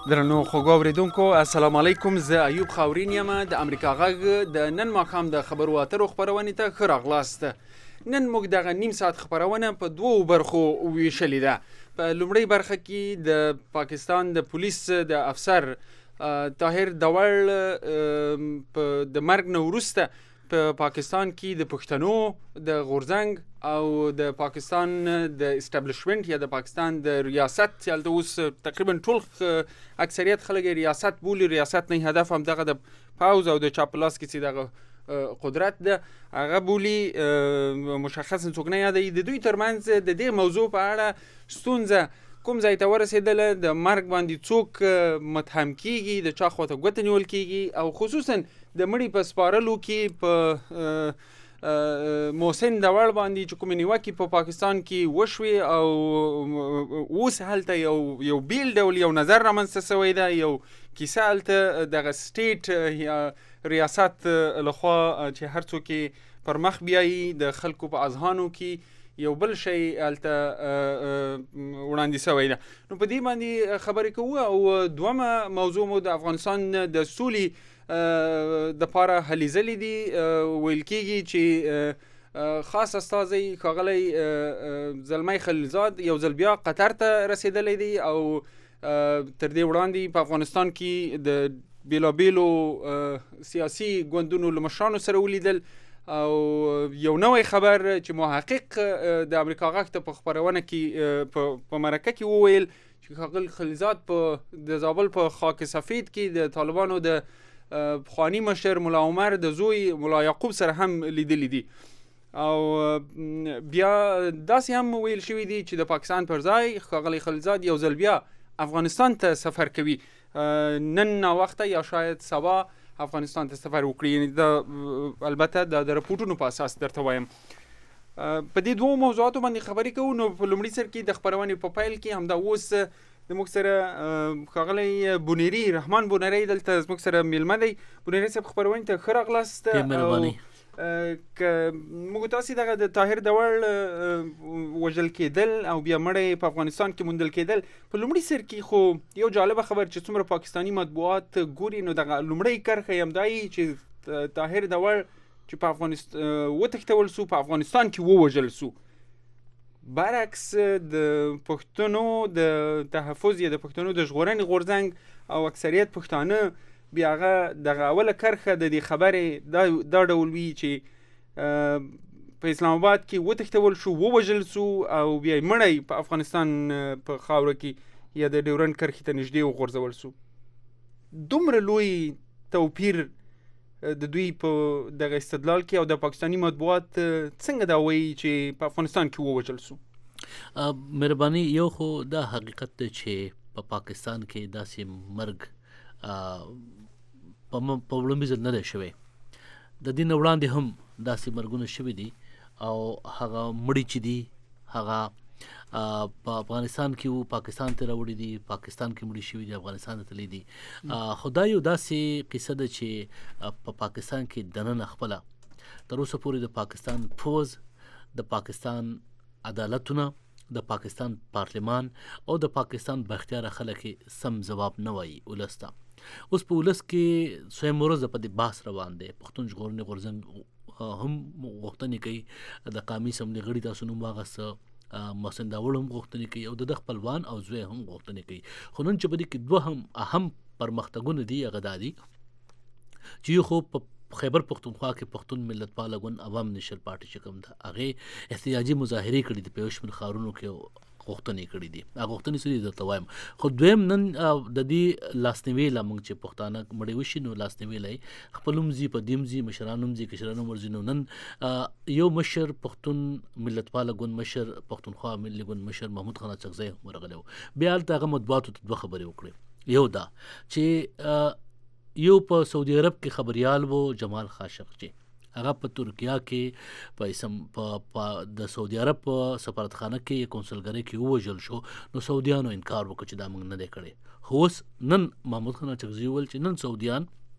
درنو خوږو اوریدونکو السلام علیکم. زه ایوب خاورین یم د امریکا غږ د نن ماښام د خبرو اترو خپرونې ته ښه راغلاست. نن موږ دغه نیم ساعت خبرونه په دوو برخو ویشلې ده. په لومړۍ برخه کې د پاکستان د پولیس د افسر طاهر داور د مرګ نه وروسته په پاکستان کې د پښتنو د غورځنګ او د پاکستان د اسټابلیشمنت یا د پاکستان د ریاست یا د اوس تقریبا ټول اکثریت خلک ریاست بولی. ریاست نه هدف هم دغه د پاوز او د چاپلاس کې چې دغه قدرت ده هغه بولی مشخص څوک نه یادوي. د دوی ترمنځ د دې موضوع په اړه ستونزه کوم ځای ته ورسېدله، د مرګ باندې څوک متهم کیږي، د چا خواته ګوته نیول کیږي، او خصوصا د مړي په سپارلو کې په محسن داور باندې چې کومې نیوکې په پاکستان کې وشوې او اوس هلته یو بیل ډول یو نظر رامنځته شوی ده، یو کیسه هلته دغه سټیټ یا ریاست لخوا چې هر څوک پر مخ بیایي د خلکو په اذهانو کې یو بل شی هلته وړاندې شوی ده. نو په دې باندې خبرې کوو. او دومه موضوع مو د افغانستان د سولې د پاره هلې ځلې دي. ویل کېږي چې خاص استازی ښاغلی زلمی خلیلزاد یو ځل بیا قطر ته رسېدلی دی او تر دې وړاندې په افغانستان کې د بیلابیلو سیاسي ګوندونو له مشرانو سره ولیدل. او یو نوی خبر چې محقق د امریکا غږ ته په خپرونه کې په مرکه کې وویل چې ښاغلی خلیلزاد د زابل په خاک سفید کې د طالبانو د پخوانی مشر ملا عمر د زوی ملا یعقوب سره هم لیدلی دي. او بیا داسې هم ویل شوي دي چې د پاکستان پر ځای ښاغلی خلیلزاد یو ځل بیا افغانستان ته سفر کوي. نن ناوخته یا شاید سبا افغانستان ته سفر وکړي. دا البته د رپورټونو په اساس درته وایم. په دې دوه موضوعاتو باندې خبرې کوو. نو په لومړي سر کې د خپرونې په پیل کې همدا اوس د موږ سره ښاغلی بونیری رحمان بونیری دلته زموږ سره میلمه دی. بونیری صاحب خپرونې ته ښه راغلاست. مهرباني. که موږ تاسې دغه د طاهر داور وژل کېدل او بیا مړی په افغانستان کې موندل کېدل په لومړي سر کې خو یو جالبه خبر چې څومره پاکستاني مطبوعات ګوري نو دغه لومړی کرښه یې همدا وي چې طاهر داور چې په افغانستان وتښتول سو، په افغانستان کې ووژل سو. برعکس د پښتنو د تحفظ یا د پښتنو د ژغورنې غورځنګ او اکثریت پښتانه بیا هغه دغه اوله کرښه د دې خبرې دا ډول وي چې په اسلام آباد کې وتښتول شو، ووژل سو او بیا مړی په افغانستان په خاوره کې یا د ډیورنډ کرښې ته نږدې وغورځول سو. دومره لوی توپیر د دوی په دغه استدلال کې او د پاکستاني مطبوعات څنګه دا وایي چې په افغانستان کې ووژل سو؟ مهرباني. یو خو دا حقیقت دی چې په پاکستان کې داسې مرګ په وړاندې ځل نه دی شوی. د دې نه وړاندې هم داسې مرګونه شوي دي او هغه مړي چې دي هغه په افغانستان کې وو، پاکستان ته راوړي دي، پاکستان کې مړي شوي دي، افغانستان ته تللي دي. خو دا یو داسې قصه ده چې په پاکستان کې دننه خپله تر اوسه پورې د پاکستان پوځ، د پاکستان عدالتونه، د پاکستان پارلمان او د پاکستان بااختیاره خلک سم ځواب نه وایي ولس ته. اوس په ولس کې سویم ورځ په دې بحث روان دی. پښتون ژغورنې غورځنګ هم غوښتنې کوي، د قومي اسمبلۍ غړي تاسو نوم واخیسته، محسن داور هم غوښتنې کوي او د خپلوان او زوی هم غوښتنې کوي. خو نن چې په دې کې دوه هم اهم پرمختګونه دي هغه دا دي چې یو خو په خیبر پښتونخوا کې پښتون ملتپاله ګوند عوام نیشنل پارټي چې کوم ده هغې احتجاجي مظاهرې کړي دي په یو شمېر ښارونو کې غوښتنې کړي دي. هغه غوښتنې څه دي درته وایم. خو دویم نن د دې لاسنیوی له موږ چې پښتانه مړي وشي نو لاسنیوی له خپل هم ځي، په دې هم ځي، مشران هم ځي، کشران هم ورځي. نو نن یو مشر پښتون ملتپاله ګوند مشر، پښتونخوا ملي ګوند مشر محمود خان اڅکزی هم ورغلی و. بیا هلته هغه مطبوعاتو ته دوه خبرې وکړې. یو دا چې یو په سعودي عرب کې خبریال و جمال خاشقجي، هغه په ترکیه کې په د سعودي عرب په سفارتخانه کې کونسلګرۍ کې ووژل شو. نو سعودیانو انکار وکړ چې دا موږ نه دی کړی. خو اوس نن محمود خان اڅکزي وویل چې نن سعودیان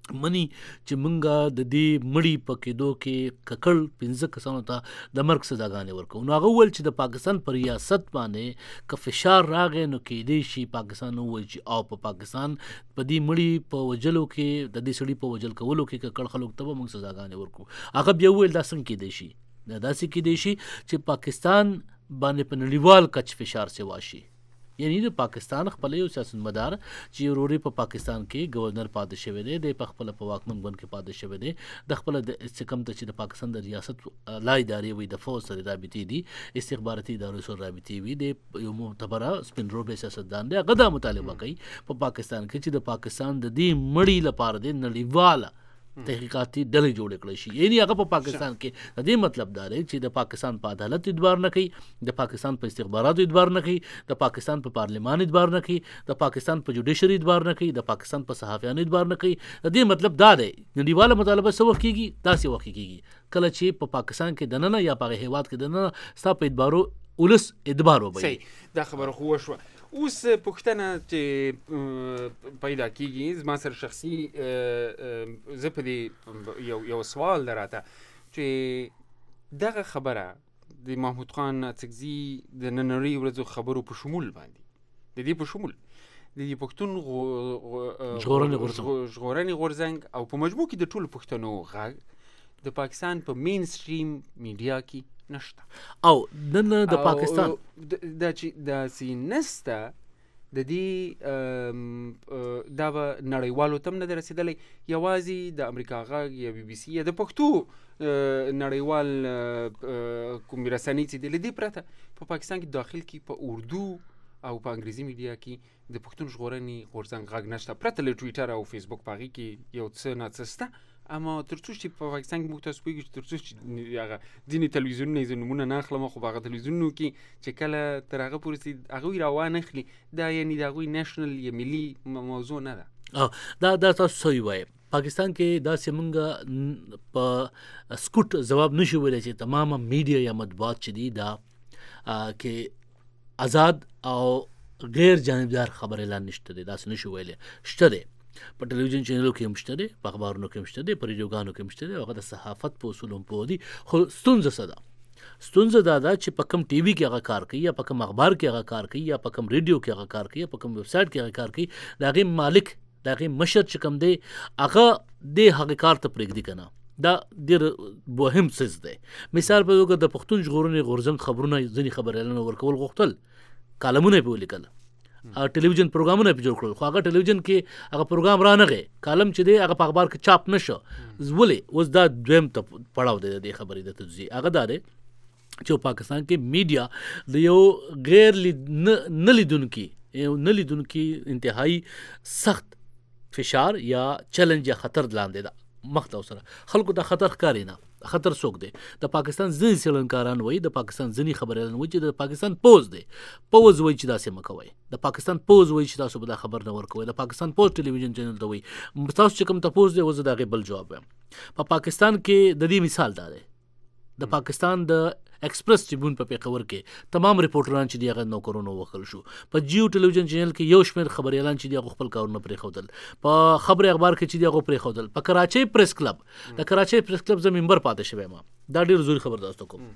منی چې مونږه د دې مړی په کېدو کې ککړ 15 کسانو ته د مرګ سزاګانې ورکو. نو هغه وویل چې د پاکستان پر ریاست باندې که فشار راغی نو کېدی شي پاکستان ووایي چې او په پاکستان په دې مړی په وجلو کې د دې سړي په وجل کولو کې ککړ خلکو ته به مونږ سزاګانې ورکو. هغه بیا وویل دا څنګه کېدی شي، دا داسې کېدی شي چې پاکستان باندې په نړیوال کچ فشار سوا شي. یعنی د پاکستان خپل یو سیاستمدار چې وروري په پاکستان کې گورنر پاتې شوی دی، د خپل په واکمن بن کې پاتې شوی دی، د خپل د استقام ته چې د پاکستان د ریاست لا ادارې وي د فوج سره رابطې دي، استخباراتي ادارو سره رابطې وي، د یو معتبره سپین روبه سیاستدان دی. هغه دا مطالبه کوي په پاکستان کې چې د پاکستان د دې مړی لپاره د نړیواله تحقیقاتي ډلې جوړ کړي شي. یعنی هغه په پاکستان کې د دې مطلب دا دی چې د پاکستان په عدالت اعتبار نه کوي، د پاکستان په استخباراتو اعتبار نه کوي، د پاکستان په پارلیمان اعتبار نه کوي، د پاکستان په جوډیشري اعتبار نه کوي، د پاکستان په صحافیانو اعتبار نه کوي. د دې مطلب دا دی نړیواله مطالبه څه وخت کیږي، داسې وخت کیږي کله چې په پاکستان کې دننه یا په هیواد کې دننه ستا په اعتبارو ولس اعتبار وبوي. صحیح، دا خبره خو وشوه. اوس پوښتنه چې پیدا کیږي زما سره شخصي زه په دې یو سوال دراته چې دغه خبره د محمود خان اڅکزي د نننۍ ورځو خبرو په شمول باندې د دې په شمول د دې پښتون ژغورنې غورځنګ او په مجموع کې د ټولو پښتنو غږ د پاکستان په مین سټریم میډیا کې نشته او نن د پاکستان دا چې د سینسته د دې دا به نړیوالو تم نه رسیدلی، یوازې د امریکا غږ یا بي بي سي یا د پښتو نړیوال کوم رسنۍ چې د دې پرته په پاکستان کې داخل کې په اردو او په انګریزي میډیا کې د پښتون ژغورنې غورځنګ غږ نشته، پرته له ټویټر او فیسبوک په هغې کې یو څه ناڅه شته. اما تر څو چې په پاکستان کې موږ تاسو پوهېږو چې تر څو چې هغه ځینې تلویزیونونه یې زه نومونه نه اخلم، خو په هغه تلویزیونونو کې چې کله تر هغه پورې هغوی راوانخلي دا یعنې د هغوی نیشنل یا ملي موضوع نه ده. دا تاسو صحیح وایي. پاکستان کې داسې موږ په سکوټ ځواب نشو ویلی چې تمامه میډیا یا مطبوعات چې دي دا کې آزاد او غیر جانبدار خبر اعلان نشته دی، داسې نشو ویلی. شته دی په ټلویزیون چینلو کې هم شته دی، په اخبارونو کې هم شته دی، په ریډیوګانو کې هم شته دی، هغه د صحافت په اصولو هم پوه دي. خو ستونزه څه ده؟ ستونزه دا ده چې په کوم ټي وي کې هغه کار کوي یا په کوم اخبار کې هغه کار کوي یا په کوم ریډیو کې هغه کار کوي یا په کوم ویب سایټ کې هغه کار کوي، د هغې مالک د هغې مشر چې کوم دی هغه د هغې کار ته پرېږدي که نه. دا ډېر مهم څیز دی. مثال په توګه د پښتون ژغورنې غورځنګ خبرونه ځینې خبر اعلانونه ورکول غوښتل، کالمونه یې پې ولیکل، ټلویزیون پروګرامونه په جوړ کړل، خو هغه ټلویزیون کې هغه پروګرام رانغی، کالم چې دی هغه په اخبار کې چاپ نشو. ولې؟ اوس دا دویم پړاو دی د دې خبرې د تجزیې. هغه دا دی چې پاکستان کې میډیا د یو غیر نه لیدونکي انتهایی سخت فشار یا چیلنج یا خطر لاندې ده. مخته سره خلکو دا خطر ښکاري نه. خطر څوک دی؟ د پاکستان ځینې څېړنکاران وایي، د پاکستان ځینې خبریالان وایي چې د پاکستان پوز دی. پوز وایي چې داسې مه کوئ، د پاکستان پوز وایي چې تاسو به دا خبر نه ورکوئ، د پاکستان پوز ټلویزیون چینل ته وایي. تاسو چې کوم تپوس دی اوس د هغې بل جواب وایم. په پاکستان کې د دې مثال دا دی، د پاکستان د ایکسپریس ټریبیون په پېښور کې تمام ریپورټران چې دي هغه نوکرونو وکړل شو. په جیو ټلویزیون چینل کې یو شمېر خبریالان چې دي هغه خپل کارونه پرېښودل، په خبر اخبار کې چې دي هغه پرېښودل، په کراچۍ پریس کلب د کراچۍ پریس کلب زه ممبر پاتې شوی یم. دا ډېر زوري خبر تاسو کوم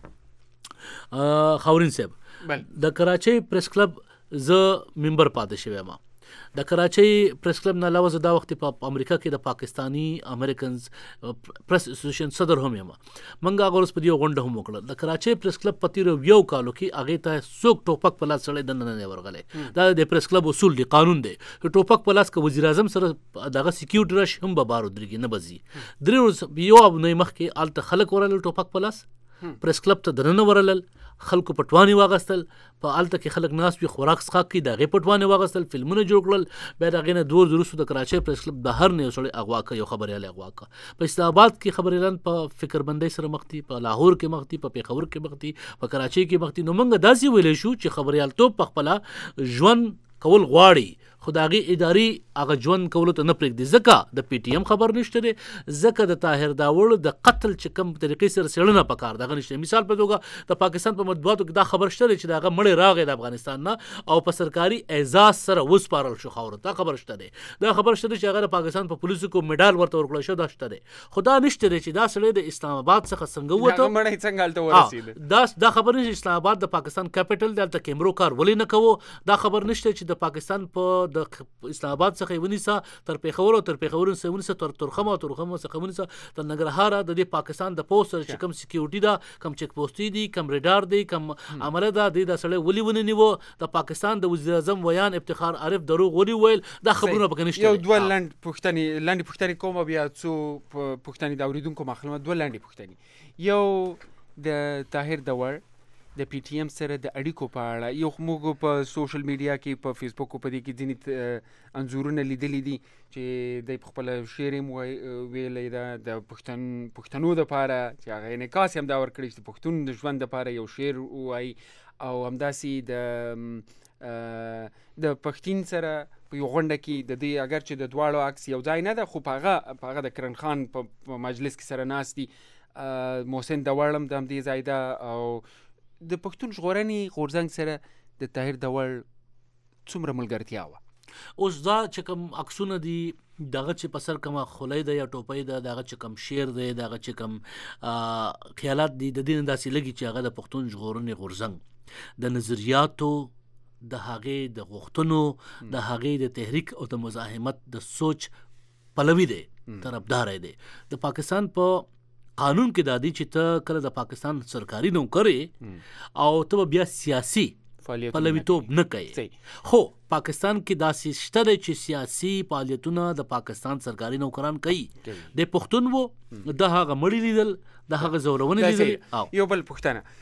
خاورین صاحب، د کراچۍ پریس کلب زه ممبر پاتې شوی یم. د کراچۍ پریس کلب نه علاوه زه دا وخت په امریکا کې د پاکستاني امریکنز پریس اسوسییشن صدر هم یم. موږ هغه ورځ په دې غونډه هم وکړه. د کراچۍ پریس کلب په تېرو یو کالو کې هغې ته څوک ټوپک په لاس سړی دننه نه ورغلی. دا د پریس کلب اصول دی، قانون دی. ټوپک په لاس که وزیر اعظم سره دغه سیکیورټي راشي هم به بار ودرېږي، نه به ځي. 3 ورځې یو اونۍ مخکې هلته خلک ورغلل ټوپک په لاس، پریس کلب ته دننه ورغلل، خلکو پټوانې واغستل، په هلته کې خلک ناست وي خوراک څښاک کوي، د هغې پټوانې واغستل، فلمونه جوړ کړل. بیا د هغې نه 2 ورځې وروسته د کراچۍ پریس کلب بهر نه یو سړی اغوا کړه، یو خبریال اغوا کړه. په اسلام آباد کې خبریالان په فکربندۍ سره مخ دي، په لاهور کې مخ دي، په پېښور کې مخ دي، په کراچۍ کې مخ دي. نو موږ داسې ویلی شو چې خبریالتوب په خپله ژوند کول غواړي، خو د هغې اداري هغه ژوند کولو ته نه پرېږدي، ځکه د پی ټي ایم خبر نشته دی، ځکه د طاهر داوړ د قتل چې کوم طریقې سره څېړنه پکار دغه نشته. مثال په توګه د پاکستان په مطبوعاتو کې دا خبر شته دی چې د هغه مړی راغی د افغانستان نه او په سرکاري اعزاز سره وسپارل شو خاورو ته، خبر شته دی. دا خبر شته دی چې هغه د پاکستان په پولیسو کو میډال ورته ورکړل شو، دا شته دی. خو دا نشته دی چې دا سړی د اسلام آباد څخه څنګه وته، مړی څنګه هلته ورسېده. دا خبر نه چې اسلام آباد د پاکستان کیپټل دی، هلته کیمرو کار ولې نه کوو. دا خبر نشته چې د پاکستان په د اسلام آباد څخه یې ونیسه تر پېښور او تر پېښور ونیسه تر ترخم او ترخم څخه ونیسه تر ننګرهار. د دې پاکستان د پوسټ چې کوم سکیورټي ده، کوم چیک پوسټي دي، کوم ریډار دی، کوم عمله ده، د سړی ولې ونیو. د پاکستان د وزیر اعظم ویان افتخار عارف دروغ ولې ویل، دا خبرونه پکې نشته. یو دوه لنډې پوښتنې کوم، بیا څو پوښتنې د اورېدونکو معلومات. دوه لنډې پوښتنې. یو د طاهر داوړ د پی ټي ایم سره د اړیکو په اړه، یو موږ په سوشل میډیا کې په فیسبوک په دې کې ځینې انځورونه لیدلي دي چې د خپل شعر یې ویلی ده د پښتنو دپاره، چې هغه انعکاس یې همدا ورکړی چې د پښتون د ژوند دپاره یو شعر ووایي، او همداسې د پښتین سره په یو غونډه کې د دې اگر چې د دواړو عکس یو ځای نه ده، خو په هغه د کرن خان په مجلس کې سره ناست دي، محسن داوړ هم د همدې ځای ده، او د پښتون ژغورنې غورځنګ سره د طاهر داوړ څومره ملګرتیا وه؟ اوس دا چې کوم عکسونه دي، دغه چې په سر کومه خولۍ ده یا ټوپۍ ده، دغه چې کوم شعر دی، دغه چې کوم خیالات دي، د دې نه داسې لګي چې هغه د پښتون ژغورنې غورځنګ د نظریاتو، د هغې د غوښتنو، د هغې د تحریک او د مزاحمت د سوچ پلوي دی، طرفدار دی. د پاکستان په قانون کې دا دی چې ته کله د پاکستان سرکاري نوکرې او ته بیا سیاسي پلویتوب نه کوي. خو پاکستان کې داسې شته دی چې سیاسي فعالیتونه د پاکستان سرکاري نوکران کوي. د پښتون وو د هغه مړي لیدل، د هغه زورونې لیدل. یو بل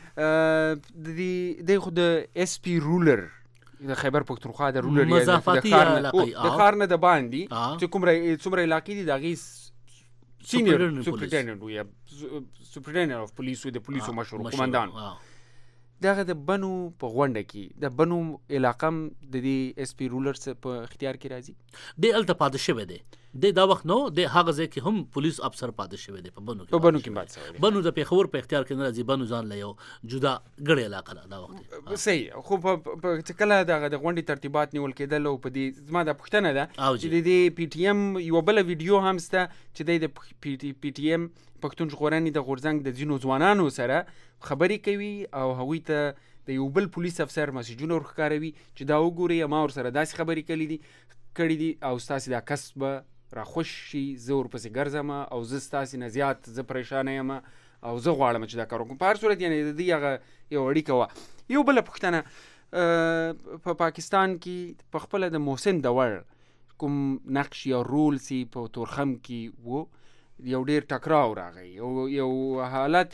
پوښتنه، د خو د اس پی رولر د خیبر پښتونخوا د رولر مضافاتي علاقې د ښار نه د باندې چې څومره علاقې دي، د هغې سینیئر سپرنټنډنټ یا سپرنټنډنټ اف پولیس، د پولیسو مشهور قومندان، دغه د بنو په غونډه کې د بنو علاقه د دې اس پی رولر په اختیار کې راځي. د الته پاتې شوی دی، د دا وخت نو د هغه ځای کې هم پولیس افسر پاتې شوی دی. په بنو کې پاتې شوی دی. بنو د پېښور په اختیار کې نه راځي، بنو ځان له یو جدا ګړې علاقه ده دا وخت. صحیح. خو په کله دغه د غونډې ترتیبات نیول کېدل، او په دې زما دا پوښتنه ده چې د پی ټي ایم یو بله ویډیو هم شته چې د پی ټي ایم پښتون ژغورنې د غورځنګ د ځینو ځوانانو سره خبرې کوي او هغوی ته د یو بل پولیس افسر مسیجونه ورښکاروي چې دا وګورئ، ما ورسره داسې خبرې کړي دي او ستاسې دا کس به راخوش شي، زه ورپسې ګرځم او زه ستاسې نه زیات زه پریشانه یم او زه غواړم چې دا کار وکړم. په هر صورت یعنې د دې هغه یو اړیکه وه. یو بله پوښتنه، په پاکستان کې په خپله د محسن داوړ کوم نقش یا رول سی په تورخم کې و، یو ډیر ټکراو راغی، یو حالت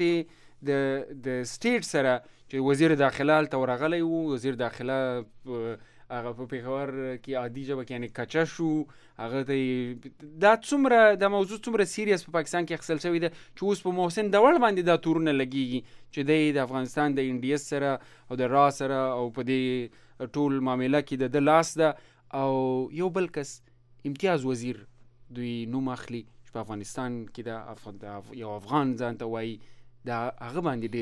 د سټیټ سره چې وزیر داخله هلته ورغلی و، وزیر داخله هغه په پېښور کې عادي ژبه کې یعنې کچه شو، هغه ته دا څومره د موضوع څومره سیریس په پاکستان کې اخیستل شوی ده چې اوس په محسن داوړ باندې دا تورونه لګېږي چې دی د افغانستان د ان ډي اس سره او د را سره او په دې ټول معامله کې د لاس ده. او یو بل کس امتیاز وزیر دوی نوم اخلي په افغانستان کې د یو افغان ځان ته وایي، دا هغه باندې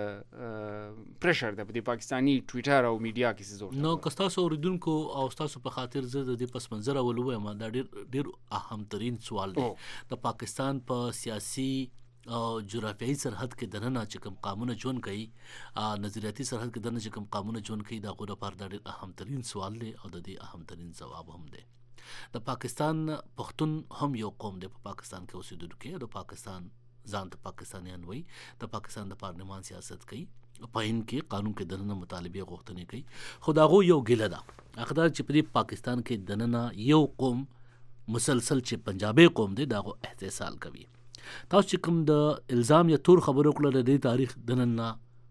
ډېر پریشر ده په دې پاکستاني ټویټر او میډیا کې زور. نو که ستاسو اورېدونکو او ستاسو په خاطر زه د دې پس منظر اول ووایم، دا ډېر اهم ترین سوال دی. د پاکستان په سیاسي او جغرافیایي سرحد کې دننه چې کوم قانونه ژوند کوي، نظریاتي سرحد کې دننه چې کوم قانونه ژوند کوي، د هغو لپاره دا ډېر اهم ترین سوال دی او د دې اهم ترین ځواب هم دی. د پاکستان پښتون هم یو قوم دی په پاکستان کې اوسېدونکی، د پاکستان ځان ته پاکستانیان وایي، د پاکستان د پارلمان سیاست کوي، په هند کې قانون کې دننه مطالبې غوښتنې کوي. خو د هغو یو ګیله ده، هغه دا چې په دې پاکستان کې دننه یو قوم مسلسل چې پنجابي قوم دی د هغو احتسال کوي. تاسو چې کوم د الزام یا تور خبرو کړله، د دې تاریخ دننه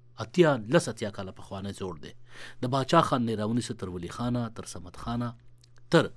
80 کاله پخوانی زوړ دی. د باچا خان نه راونیسه تر ولی خانه، تر صمد خانه، تر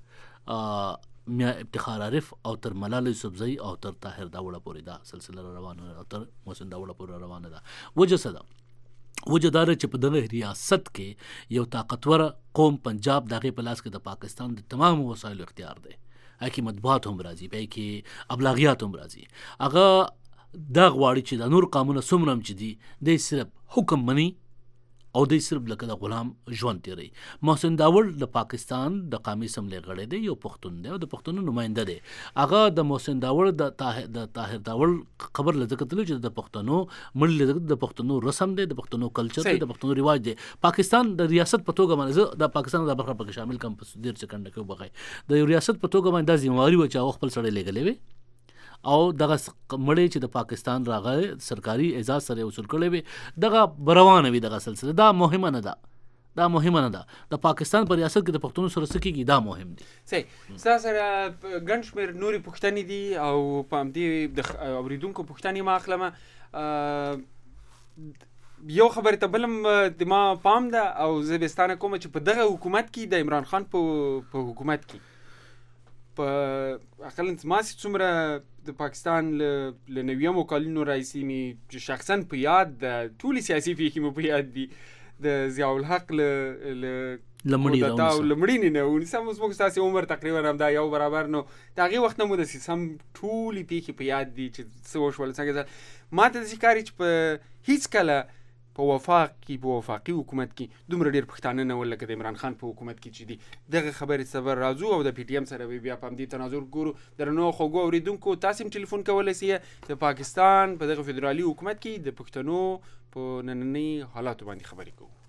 میا افتخار عارف او تر ملال یوسفزئی او تر طاهر داوړ پورې دا سلسله روانه او تر محسن داوړ پورې روانه ده. وجه څه ده؟ وجه دا ده چې په دغه ریاست کې یو طاقتور قوم پنجاب د هغې په لاس کې د پاکستان د تمام وسایلو اختیار دی. هغې کې مطبوعات هم راځي، په هغې کې ابلاغیات هم راځي. هغه دا غواړي چې د نور قومونه څومره هم چې دي دی صرف حکم مني او دی صرف لکه د غلام ژوند تیروي. محسن داول د پاکستان د قومي اسمبلۍ غړی دی، یو پښتون دی او د پښتنو نماینده دی. هغه د محسن داول د طاهر داول خبر له ځکه تللی چې د پښتنو مړ د پښتنو رسم دی، د پښتنو کلچر دی، د پښتنو رواج دی. پاکستان د ریاست په توګه باندې زه د پاکستان د برخه پکې شامل کم په ډېر سکنډه کې وبغی د یو ریاست په توګه باندې دا ذمہواري و چې هغه خپل سړی لېږلی وي او دغه مړی چې د پاکستان راغی سرکاري اعزاز سره وصول کړی وي دغه بروانه وي دغه سلسله. دا مهمه نه ده د پاکستان په ریاست کې د پښتنو سره څه کېږي دا مهم دي. صحیح. ستا سره ګڼ شمېر نورې پوښتنې دي او په همدې د اورېدونکو پوښتنې ما اخلمه. یو خبرې ته بل هم د ما پام ده او زه بېستانه کومه چې په دغه حکومت کې د عمران خان په حکومت کې په اقلا ما چې څومره د پاکستان له 90 کلونو راهیسې مې چې شخصا په یاد د ټولې سیاسي پېښې مې په یاد دي د ضیاء الحق له مړینې نه ونیسم. اوس موږ ستاسې عمر تقریبا همدا یو برابر نو د هغې وخت نه مو داسې سم ټولې پېښې په یاد دي چې څه وشول څنګه. ما ته داسې ښکاري چې په هېڅ کله په وفاقي حکومت کې دومره ډېر پښتانه نه ول لکه د عمران خان په حکومت کې چې دي. دغه خبرې سبر راځو او د پی ټي ایم سره بیا په همدې تناظر ګورو. درنو خوږو اورېدونکو تاسې هم ټلیفون کولی سئ د پاکستان په دغه فدرالي حکومت کې د پښتنو په نننۍ حالاتو باندې خبرې کوو.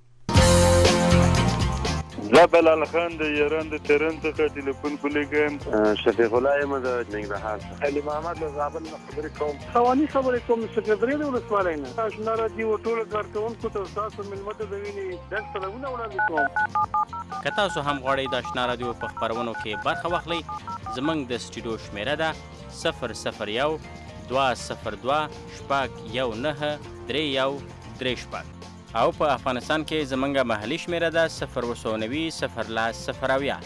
زه بلال خان د ایران د تهران څخه ټلیفون کولیږم. شفیق الله یم د ننګرهار څخه. علي محمد له زابل نه خبرې کوم. خواني خبرې کوم سکرټري د ولسوالۍ نه. آشنا راډیو ټولو کارکوونکو ته ستاسو مېلمه ته د وینې ډک سلامونه وړاندې کوم. که تاسو هم غواړئ د آشنا راډیو په خپرونو کې برخه واخلئ زموږ د سټوډیو شمېره ده 002-2 او په افغانستان کې زمونږ محلي شمېره ده 090-0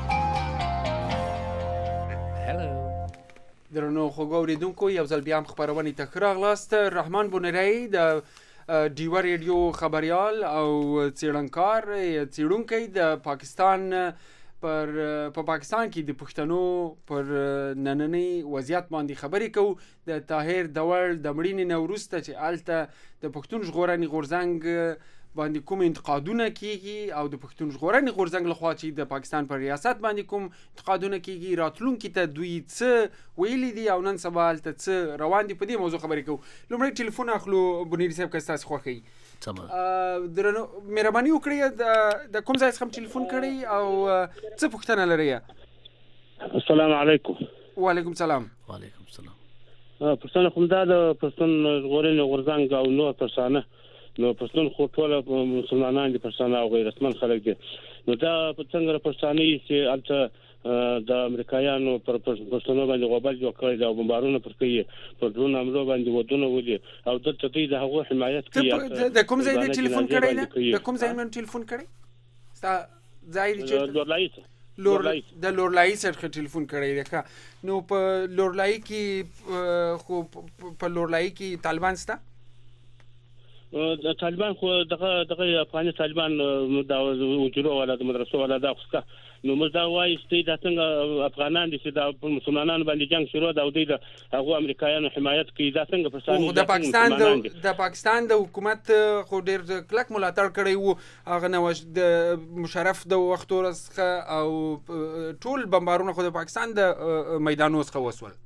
درنو خوږو اورېدونکو یو ځل بیا هم خپرونې ته ښه راغلاست. رحمان بونیری د ډیوه ریډیو خبریال او څېړونکی د پاکستان په پاکستان کې د پښتنو پر نننۍ وضعیت باندې خبرې کوو. د طاهر داول د مړینې نه وروسته چې هلته د پښتون ژغورنې غورځنګ باندې کوم انتقادونه کیږي او د پښتون ژغورنې غورځنګ لخوا چې د پاکستان پر ریاست باندې کوم انتقادونه کیږي، راتلونکي ته دوی څه ویلي دي او نن سبا هلته څه روان دي، په دې موضوع خبرې کوو. لومړی ټلیفون اخلو بونیری صاحب که ستاسې خوښوي. درنو مهرباني وکړئ د کوم ځای څخه ټلیفون کړئ او څه پوښتنه لرئ؟ السلام علیکم. وعلیکم السلام. وعلیکم السلام. پښتون خو دا د پښتون ژغورنې غورځنګ او نور پښتانه نو پښتون خو ټوله مسلمانان دي، پښتانه او غیرتمند خلک دي. نو دا څنګه پښتانه چې هلته د امریکایانو پر پښتنو باندې غوبل جوړ کړی دا بمبارونه پر کوي پر ډرون حملو باندې ودونه ولي او دلته دوی د هغو حمایت کوي. د کوم ځای دی ټلیفون کړی ده؟ د کوم ځای باندې ټلیفون کړی؟ ستا ځای دی چې د لورلایي څخه ټلیفون کړی دی. نو په لورلایي کې خو په لورلایي کې طالبان شته؟ د طالبان خو دغه افغاني طالبان دا وجرو ولا د مدرسو ولا دا خو نو موږ دا وایو چې دا څنګه افغانان دي چې د مسلمانانو باندې جنگ شروع دا دوی د هغو امریکایانو حمایت کوي. دا څنګه پښتانه د پاکستان د حکومت خو ډېر کلک ملاتړ کړی وو هغه نوش د مشرف د وختو څخه او ټول بمبارونه خو د پاکستان د میدانونو څخه وسول.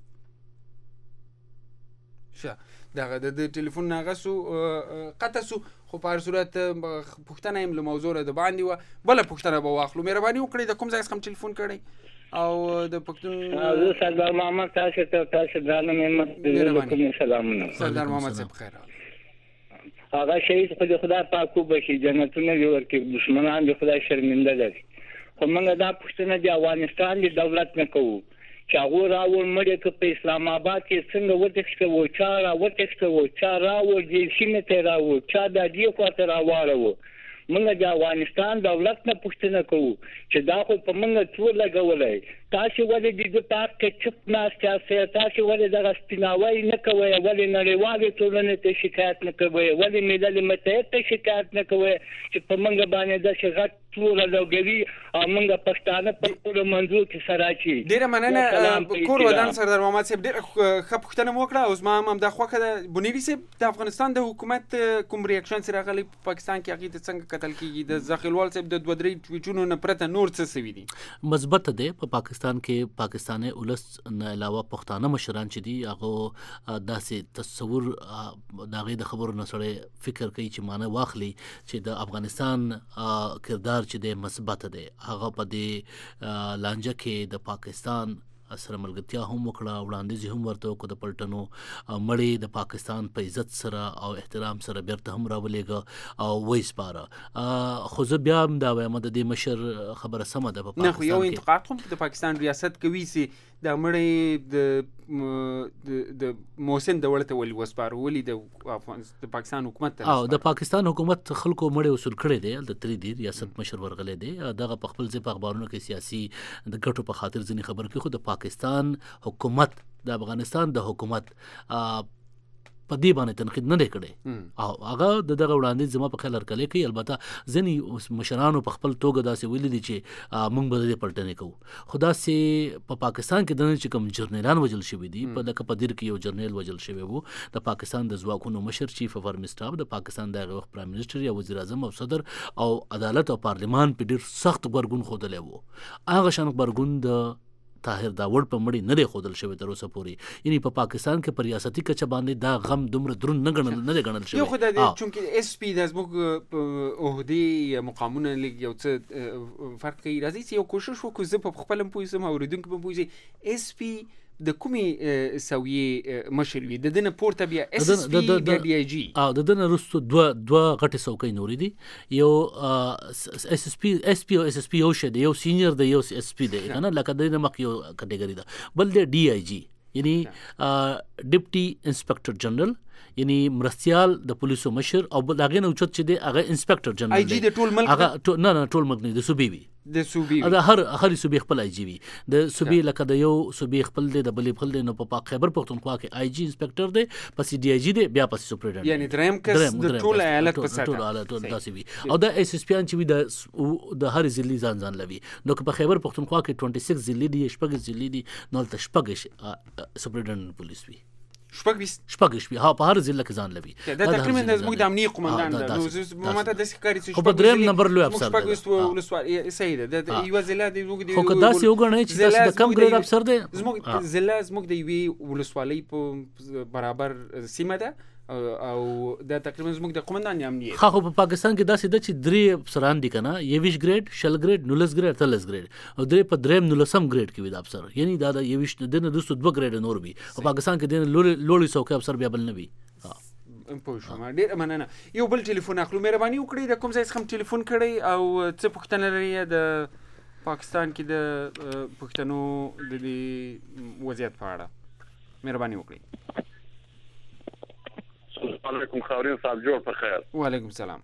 دغه د ټلیفون نه غسو قطع سو خو په هر صورت پوښتنه هم له موضوع د باندې وه. بله پوښتنه به واخلو. مهرباني وکړئ د کوم ځای څخه ټلیفون کړئ او د پښتون زه سردار محمد تاسو ته تاسو درانه مهمت سلامونه. سردار محمد صاحب خیر راغلی. هغه شهید خو د خدای پاک وبخښي جنتونه دې ورکړي، دشمنان د خدای شرمنده لري. خو موږ دا پوښتنه د افغانستان د دولت نه کوو چې هغه راول مړی که په اسلام آباد کې څنګه وتښتوو، چا راوتښتوو، چا راوړ دې سیمې ته راوړ، چا دا دې خواته راواړوو. موږ د افغانستان دولت نه پوښتنه کوو چې دا خو په موږ ټول لګولای تاسو ولې د پاک کې چپ ناسته تاسو ولې دغه سپیناوی نه کوي ولې نړیوالې ټولنې ته شکایت نه کوي ولې ملل متحد ته شکایت نه کوي چې په موږ باندې د شغت ټول لوګوي او موږ پښتانه په ټول منځو کې سراچي ډیره مننه کور ودان سردار محمد صاحب ډیره ښه پوښتنه مو وکړه اوس ما هم د خوښه د بنيري صاحب د افغانستان د حکومت کوم ریاکشن سره غلي په پاکستان کې هغه څنګه قتل کیږي د ځخیلوال صاحب د 2-3 ټویټونو نه پرته نور څه سوي دي مثبت ده په پاکستان کې پاکستاني ولس نه علاوه پښتانه مشران چې دي هغه داسې تصور داغه د خبرو نه سره فکر کوي چې معنی واخلي چې د افغانستان کردار چې د مثبت ده هغه په دې لانجه کې د پاکستان سره ملګرتیا هم وکړه وړاندیز هم ورته وکړه د پلټنو مړی د پاکستان په عزت سره او احترام سره بیرته هم راولېږه او وایسپاره خو زه بیا هم دا وایم د دې مشر خبره سمه ده په پاکستان کې نه یو انتقاد هم د پاکستان ریاست کوي چې د مړی د محسن دولت ولي وسپاره ولي د پاکستان حکومت ته او د پاکستان حکومت خلکو مړی وصول کړي دي د تری دی ریاست مشر ورغلي دي دغه په خپل ځای په اخبارونو کې سیاسي د ګټو په خاطر ځنی خبر کوي خو د پاکستان حکومت د افغانستان د حکومت په دې باندې تنقید نه کړي او هغه دغه وړاندیز زما په خیال هرکلی کوي البته ځینی مشرانو په خپل توګه داسې ویلي دي چې موږ به دې پلټنې کوو خو داسې په پاکستان کې د چې کوم جرنیلان وجل شوي دي په لکه په دیر کې یو جرنیل وجل شوی وو د پاکستان د ځواکونو مشر چیف اف آرمی سټاف د پاکستان د وخت پرایم منسٹر یا وزیر اعظم او صدر او عدالت او پارلیمان په ډیر سخت غبرګون خوده و هغه شان غبرګون د طاهر داوړ په مړی نه دی خودل شوی تر اوسه پورې یعنی په پاکستان کې په ریاستي کچه باندې دا غم دومره درون نه ګڼل شوی یو خدای چونکې اس پی د زموږ عہدی مقامونه لګ یو څه فرق کوي راځي یو کوشش وکړو زه په خپل پویسم اوریدونکو په پویسي اس پی د کومي سویې مشر وي د دنه پورته بیا اس اس پی د ډي اي جي او د دنه رستو دوه غټي څوکۍ نوري دي یو اس اس پی او اس اس پی یو شه دی یو سینیئر دی یو اس پی دی کنه لکه د مخ یو کټګوري ده بل د ډي اي جي یعنی ډیپټي انسپیکټر جنرال یعنی مرستيال د پولیسو مشر او داغه نه اوچت چې دی هغه انسپیکټر جنرال اي جي د ټول ملک هغه نه ټول ملک نه د صوبې وي د صوبې دا هر صوبې خپل اي جي وي د صوبې لکه د یو صوبې خپل دی د بلې خپل دی نو په خیبر پختونخوا کې اي جي انسپیکټر دی پس ډي اي جي دی بیا پس سپرډنټ یعنی دریم کس د ټول ایالت په سر ټول ایالت داسې وي او د اس اس پی ان چې وي د هر ضلع ځان لوي نو په خیبر پختونخوا کې 26 ضلع دي شپږ ضلع دي نو تل شپږ سپرډنټ پولیس وي شپږ ها په هر ضلع کې ځان لوي دا تقریبا زموږ د امنیه قومندان نو ماته د ښکاری چې په دریم نمبر لوی افسر شپږ صحیح ده د یو ضلع د موږ خو کدا سي وګڼي چې تاسو د کم ګریډ افسر دی زموږ ضلع زموږ د وی ولسوالۍ په برابر سیمه ده او دا تقریبا زموږ د قومندان امنیه خو په پاکستان کې داسې د چې درې افسران دي کنه یویش ګریډ شل ګریډ نولس ګریډ تلس ګریډ او درې په دریم نولسم ګریډ کې وي د افسر یعنی دا د یویش د نه دوه ګریډ نور وي په پاکستان کې د لوړی څوکۍ افسر بیا بل نه وي پوه شوم ډېر مننه یو بل ټلیفون اخلو مهرباني وکړئ د کوم ځای څخه ټلیفون کړئ او څه پوښتنه لرئ د پاکستان کې د پښتنو د وضعیت په اړه مهرباني وکړئ السلام علیکم خاورین صاحب جوړ په خیر وعلیکم السلام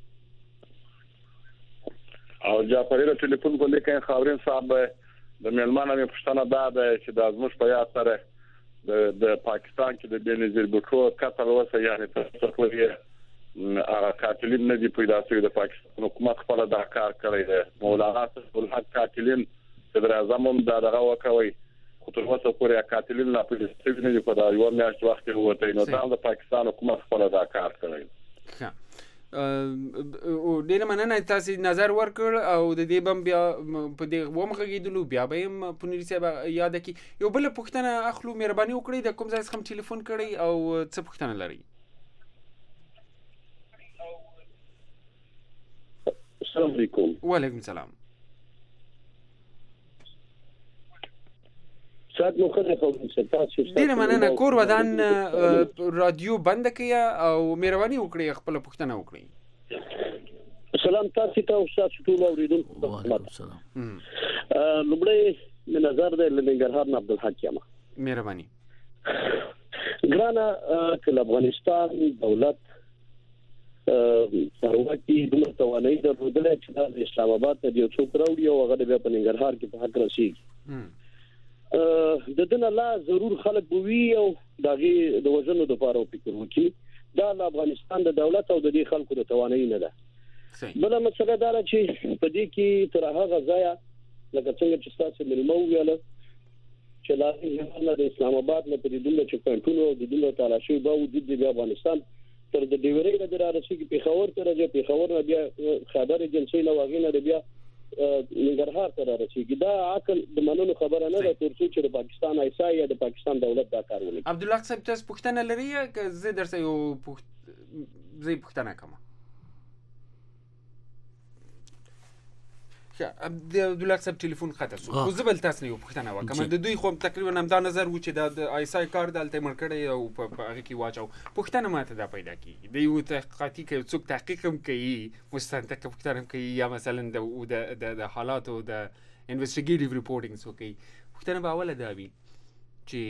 او جعفری له ټلیفون باندې کین خاورین صاحب د میلمانه مې پښتنه ده چې د ازموش په یاد سره د پاکستان کې د بنظیر بوټو قتل وسه یعنی تاسو پوهیږئ هغه قاتلین نه دي پیدا شوي د پاکستان حکومت خپل دا کار کړی دی مولانا الحق قاتلین صدر اعظم هم دا دغه وکوي خو تر اوسه پورې قاتلین لا پیدا شوي نه دي په دا یو میاشت وخت کې وته نو دا د پاکستان حکومت خپل دا کار کړی او ډیر مننه تاسو نظر ورکړ او د دې بم بیا په دې ومغږیدلو بیا به هم پونری صاحب یاد کی یو بل پښتنه اخلو مهرباني وکړئ د کوم ځای څخه ټلیفون کړئ او څه پښتنه لري السلام علیکم وعلیکم السلام ډیر مننه کور ودان رادیو بند کړئ او مهرباني وکړئ خپل پښتنه وکړئ سلام تاسو ته او تاسو ټول اوریدونکو وعلیکم السلام لومړی من نظر د لنګرهار نه عبدالحق یم مهرباني ګرانه کله افغانستان دولت ثروتي دومره توانایي درلودله چې د اسلام آباد ته یو څوک راوړي او هغه بیا په ننګرهار کې په حق رسیږي د دنه لا ضرور خلک بوي او دغه د وژنو د لپاره فکر وکړي دا د افغانستان د دولت او د دې خلکو د توانایي نه ده بل مسله دا چې په دې کې تر هغه ځای لکه څنګه چې تاسو ملمو ویل چې لازم د اسلام آباد نه په دې دنه چې کنټرول او د دنیا تلاشي باوجود د افغانستان تر د ډیوري نه درارسي کې پیښور ته راځي پیښور نه بیا خبر ایجنسی نه واغینه بیا ننګرهار ته راځي دا عقل د منلو خبره نه ده تر څو چې د پاکستان ایسا یا د پاکستان دولت دا کار ولري عبد الله صاحب تاسو پوښتنه لري که زه درته یو پوښتنه کوم د عبد الله صاحب ټلیفون خطا شو خو زه بل تاسو نه یو پوښتنه وکم د دوی خو تقریبا همدا نظر و چې د ایسای کار دلته مرکړی او په هغه کې واچو پوښتنه ماته دا پیدا کیږي د یو تحقیقاتي کې څوک تحقیق هم کوي مستنتق پوښتنه کوي یا مثلا د حالات او د انویسټیګیټیو ریپورټینګ څوک کوي پوښتنه به اوله دا وي چې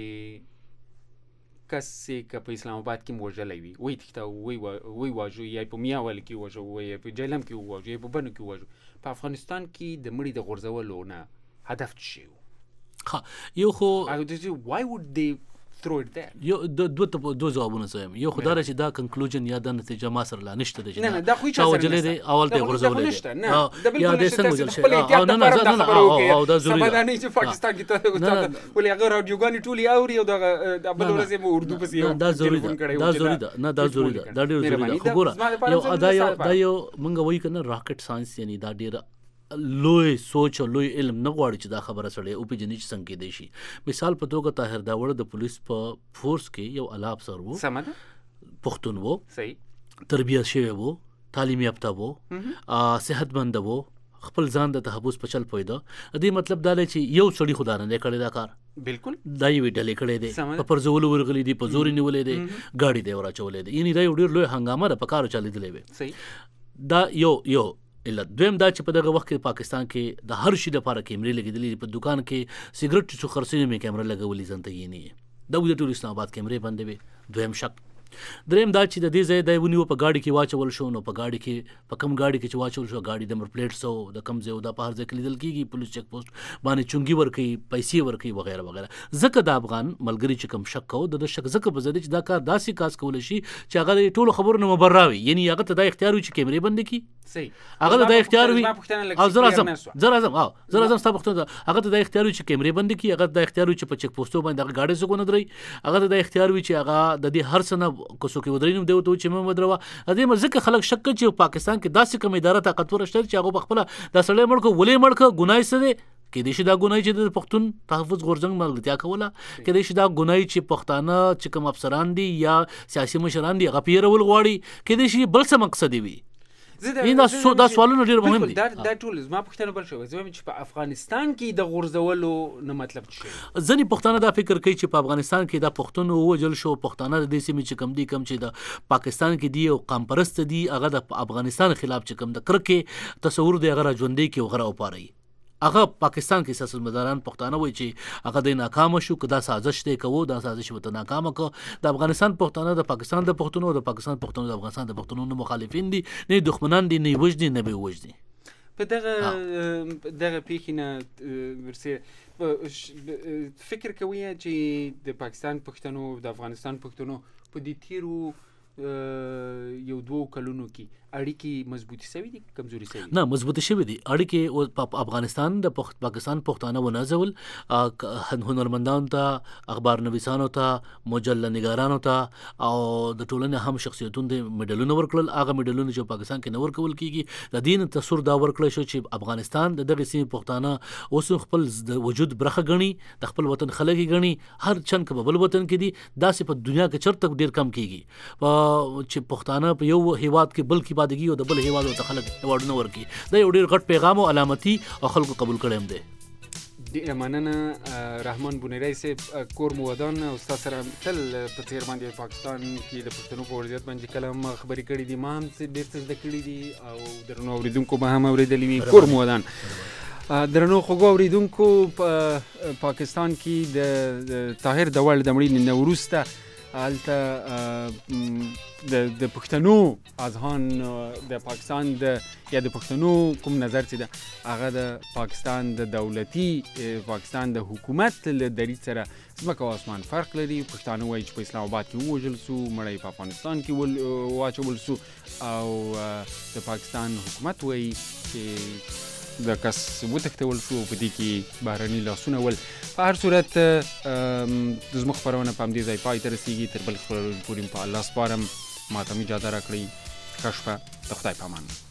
کس که په اسلام آباد کې موجلې وي وای تخته وای واجو یا په میاول کې واجو وای په جیلم کې واجو یا په بنو کې واجو په افغانستان کې د مړي د غورځولو نه هدف څه شي یو خو why would they throw it there یو دوه ځوابونه زم یو خدای چې دا کنکلوژن یا د نتیجه ما سره لا نشته د نه دا خو هیڅ وجلې دی اول ته غورځولې یا د څنګه وجل شي او نه او دا ضروري ده نه چې پاکستان کې ته ولې هغه رادیوګانی ټولي اوري او دا بل ورځې مو اردو پسې دا ضروري ده دا ضروري ده نه دا ضروري ده دا ډېر ضروري ده خو ګوره یو دا یو مونږ وایو کنه راکټ ساينس یعنی دا ډېر لوی سوچ او لوی علم نه غواړي چې دا خبره سړی او په جنې څنګه کې دی شي مثال په توګه طاهر داوړ د پولیس په فورس کې یو اعلی افسر وو سمده پښتون وو صحیح تربیت شوی وو تعلیم یافته وو صحتمند وو خپل ځان د تحفظ په چل پویدا دې مطلب دا دی چې یو سړی خدا نه کړی دا کار بالکل دا یو ډلې کړی دی په پرزول ورغلی دی په زور نیولې دی گاډي دی ورا چولې دی یعنی دا یو ډیر لوی هنګامه ده په کارو چالي دی صحیح دا یو الا دویم دا چې په دغه وخت کې پاکستان کې د هر شي لپاره کیمرې لګېدلې په دکان کې سیګریټ څو خرڅینې مې کیمرې لګولې ځنته یې نه دا د ټول اسلام آباد کیمرې باندې وي دویم شک دریم دا چې د دې ځای د ونیو په گاډي کې واچول شو نو په گاډي کې په کم گاډي کې چې واچول شو گاډي د نمبر پلیټ سو د کم ځای او د په هر ځای کې لیدل کیږي پولیس چیک پوسټ باندې چونګي ورکي پیسې ورکي وغیرہ وغیرہ ځکه د افغان ملګری چې کم شک کو د شک ځکه په زده چې دا کار داسې کاس کول شي چې هغه ټول خبرونه مبرراوي یعنی هغه ته د اختیار وي چې کیمرې بند کړي صحیح هغه د اختیار وي او زر اعظم ستاسو هغه د اختیار وي چې کیمرې بند کړي هغه د اختیار وي چې په چیک پوسټو باندې هغه گاډي زګونه دري هغه د اختیار وي چې هغه د دې هر څه نه کوڅو کې ودرې دی ته چې مې ودروا ادي مزه خلک شک چې پاکستان کې داسې کوم اداره طاقتور شته چې هغه خپل د سړی مړکو ولې مړکو ګناي څه دی کې دې شي دا ګناي چې د پښتون تحفظ غورځنګ ملګرتیا کوله کې دې شي دا ګناي چې پښتانه چې کوم افسران دي یا سیاسي مشران دي غپیرول غواړي کې دې شي بل څه مقصد وي دا سوالونه ډېر مهم دي دا ټول زما پوښتنه بل شو زما چې په افغانستان کې د غورځولو نه مطلب څه ځنې پښتانه دا فکر کوي چې په افغانستان کې دا پښتون وجل شو پښتانه د دې سیمې چې کم دي کم چې د پاکستان کې دی او قام پرست دي هغه د افغانستان خلاف چې کم د کرکه تصور دی هغه ژوندې کې وغره او پاري هغه پاکستان کې سیاستمداران پښتانه وایي چې هغه د ناکام شو کدا سازش دی کوو دا سازش وته ناکام کو د افغانستان پښتانه د پاکستان د پښتنو د پاکستان پښتنو د افغانستان د پښتنو مخالفین دي نه دښمنان دي نه وجدي نه به وجدي په دغه پیښینه ورسه فکر کوي چې د پاکستان پښتنو د افغانستان پښتنو په دې تیرو یو دوه کلونو کې اړیکې مضبوطی شوي دي کمزوري شوي نه مضبوطی شوي دي اړیکې په افغانستان د پاکستان پښتانه ونازول هنرمندانو ته اخبار نویسانو ته مجله نگارانو ته او د ټولنې هم شخصیتونو د میډلونو ورکړل هغه میډلونه چې پاکستان کې نه ورکول کیږي د دین تصور دا ورکړل شو چې افغانستان د دغه سیمې پښتانه اوس خپل وجود برخه غني د خپل وطن خلک غني هر چن په بل وطن کې دي داسې په دنیا کې چرته ډیر کم کیږي چې پښتانه په یو هیواد کې بل کې بادګي او د بل هیواد او خلک وړنه ورکی دا یو ډیر غټ پیغام او علامتي او خلکو قبول کړم دي د مننه رحمان بونیری صاحب کور مودان او استاد سره تل په تیر باندې پاکستان کې د پښتنو په وضعیت باندې کلام خبرې کړې دي ما هم ډیر څه زده کړې دي او درنو اوریدونکو به هم اوریدلې وي کور مودان درنو خوږو اوریدونکو په پاکستان کې د طاهر داوړ د مړینې نه وروسته هلته د پښتنو اذهان د پاکستان یا د پښتنو کوم نظر چې ده هغه د پاکستان د دولتي پاکستان د حکومت له دریځ سره ځمکه او اسمان فرق لري. پښتانه وایي چې په اسلام آباد کې ووژل سو، مړی په افغانستان کې واچول سو، او د پاکستان حکومت وایي چې د کس وتښتول شو او په دې کې بهرني لاسونه ول. په هر صورت د زموږ خپرونه په همدې ځای پای ته رسیږي. تر بل خپرونې پورې په الله سپارم. ما ته اجازه راکړئ. ښه شپه. د خدای په امان.